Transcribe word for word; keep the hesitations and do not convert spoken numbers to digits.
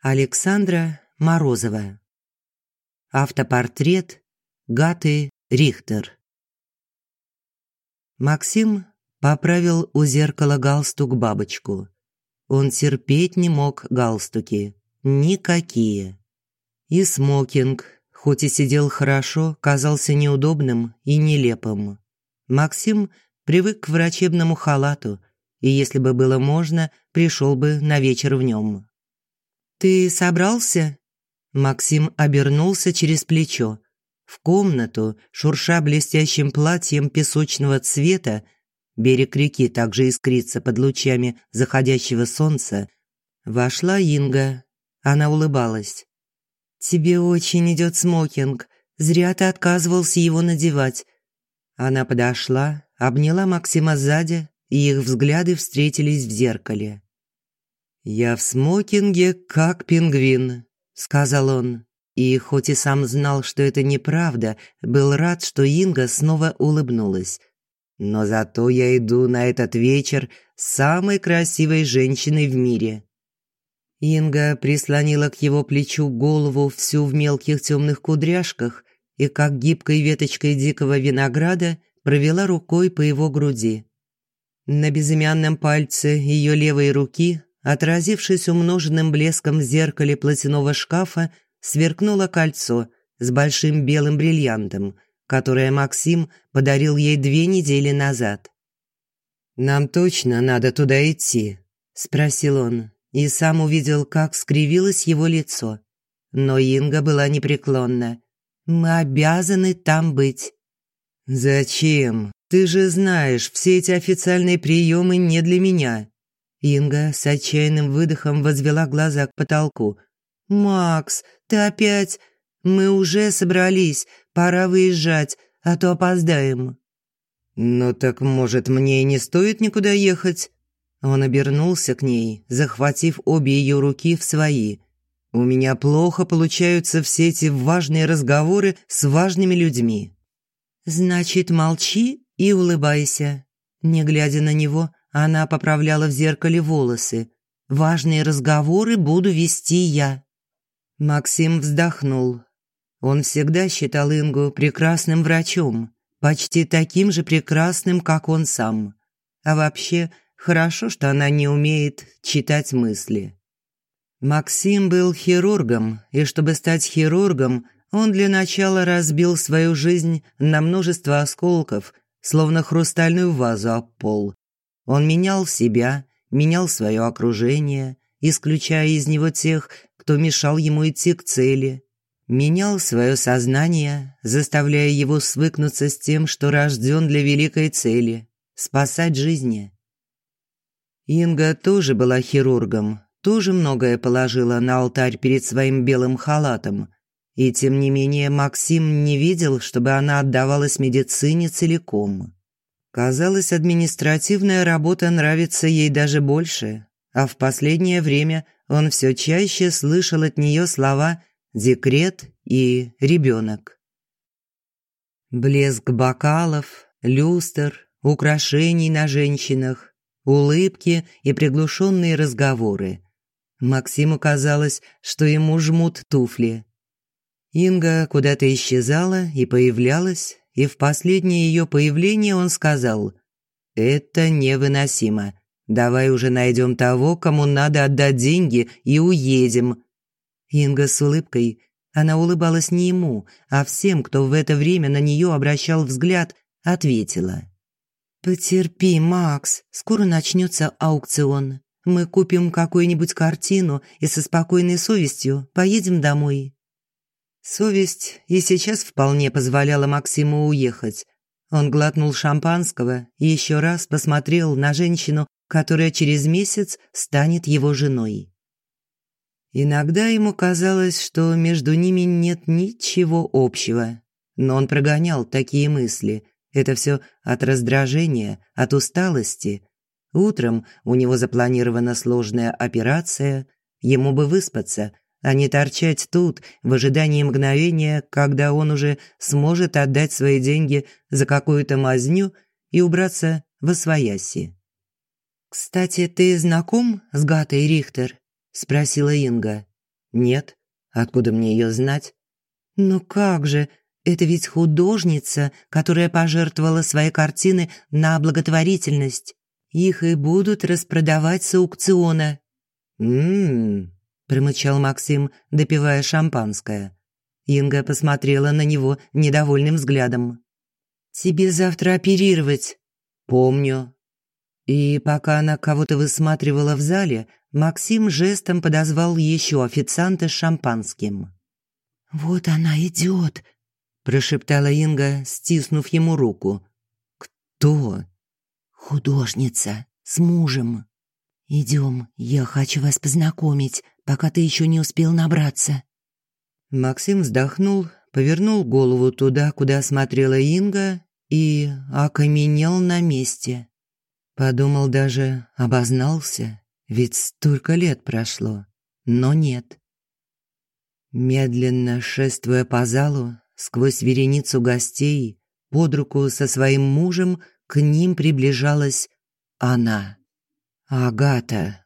Александра Морозова. Автопортрет Гаты Рихтер. Максим поправил у зеркала галстук-бабочку. Он терпеть не мог галстуки. Никакие. И смокинг, хоть и сидел хорошо, казался неудобным и нелепым. Максим привык к врачебному халату, и если бы было можно, пришел бы на вечер в нем. «Ты собрался?» Максим обернулся через плечо. В комнату, шурша блестящим платьем песочного цвета, берег реки также искрится под лучами заходящего солнца, вошла Инга. Она улыбалась. «Тебе очень идет смокинг. Зря ты отказывался его надевать». Она подошла, обняла Максима сзади, и их взгляды встретились в зеркале. «Я в смокинге, как пингвин», — сказал он. И хоть и сам знал, что это неправда, был рад, что Инга снова улыбнулась. «Но зато я иду на этот вечер с самой красивой женщиной в мире». Инга прислонила к его плечу голову всю в мелких темных кудряшках и, как гибкой веточкой дикого винограда, провела рукой по его груди. На безымянном пальце ее левой руки, отразившись умноженным блеском в зеркале платяного шкафа, сверкнуло кольцо с большим белым бриллиантом, которое Максим подарил ей две недели назад. «Нам точно надо туда идти?» – спросил он, и сам увидел, как скривилось его лицо. Но Инга была непреклонна. «Мы обязаны там быть». «Зачем? Ты же знаешь, все эти официальные приемы не для меня». Инга с отчаянным выдохом возвела глаза к потолку. «Макс, ты опять... Мы уже собрались, пора выезжать, а то опоздаем». «Ну так, может, мне и не стоит никуда ехать?» Он обернулся к ней, захватив обе ее руки в свои. «У меня плохо получаются все эти важные разговоры с важными людьми». «Значит, молчи и улыбайся». Не глядя на него, она поправляла в зеркале волосы. «Важные разговоры буду вести я». Максим вздохнул. Он всегда считал Ингу прекрасным врачом, почти таким же прекрасным, как он сам. А вообще, хорошо, что она не умеет читать мысли. Максим был хирургом, и чтобы стать хирургом, он для начала разбил свою жизнь на множество осколков, словно хрустальную вазу об пол. Он менял себя, менял свое окружение, исключая из него тех, кто мешал ему идти к цели. Менял свое сознание, заставляя его свыкнуться с тем, что рожден для великой цели – спасать жизни. Инга тоже была хирургом, тоже многое положила на алтарь перед своим белым халатом. И тем не менее Максим не видел, чтобы она отдавалась медицине целиком. Казалось, административная работа нравится ей даже больше, а в последнее время он все чаще слышал от нее слова «декрет» и «ребенок». Блеск бокалов, люстр, украшений на женщинах, улыбки и приглушенные разговоры. Максиму казалось, что ему жмут туфли. Инга куда-то исчезала и появлялась, и в последнее ее появление он сказал: «Это невыносимо. Давай уже найдем того, кому надо отдать деньги, и уедем». Инга с улыбкой, она улыбалась не ему, а всем, кто в это время на нее обращал взгляд, ответила: «Потерпи, Макс, скоро начнется аукцион. Мы купим какую-нибудь картину и со спокойной совестью поедем домой». Совесть и сейчас вполне позволяла Максиму уехать. Он глотнул шампанского и еще раз посмотрел на женщину, которая через месяц станет его женой. Иногда ему казалось, что между ними нет ничего общего, но он прогонял такие мысли. Это все от раздражения, от усталости. Утром у него запланирована сложная операция, ему бы выспаться, а не торчать тут в ожидании мгновения, когда он уже сможет отдать свои деньги за какую-то мазню и убраться восвояси. «Кстати, ты знаком с Гатой Рихтер?» – спросила Инга. Нет. Откуда мне ее знать? Ну как же, это ведь художница, которая пожертвовала свои картины на благотворительность. Их и будут распродавать с аукциона. «М-м-м», промычал Максим, допивая шампанское. Инга посмотрела на него недовольным взглядом. «Тебе завтра оперировать». «Помню». И пока она кого-то высматривала в зале, Максим жестом подозвал еще официанта с шампанским. «Вот она идет», – прошептала Инга, стиснув ему руку. «Кто?» «Художница с мужем. Идем, я хочу вас познакомить, пока ты еще не успел набраться». Максим вздохнул, повернул голову туда, куда смотрела Инга, и окаменел на месте. Подумал даже, обознался, ведь столько лет прошло, но нет. Медленно шествуя по залу, сквозь вереницу гостей, под руку со своим мужем к ним приближалась она, Агата.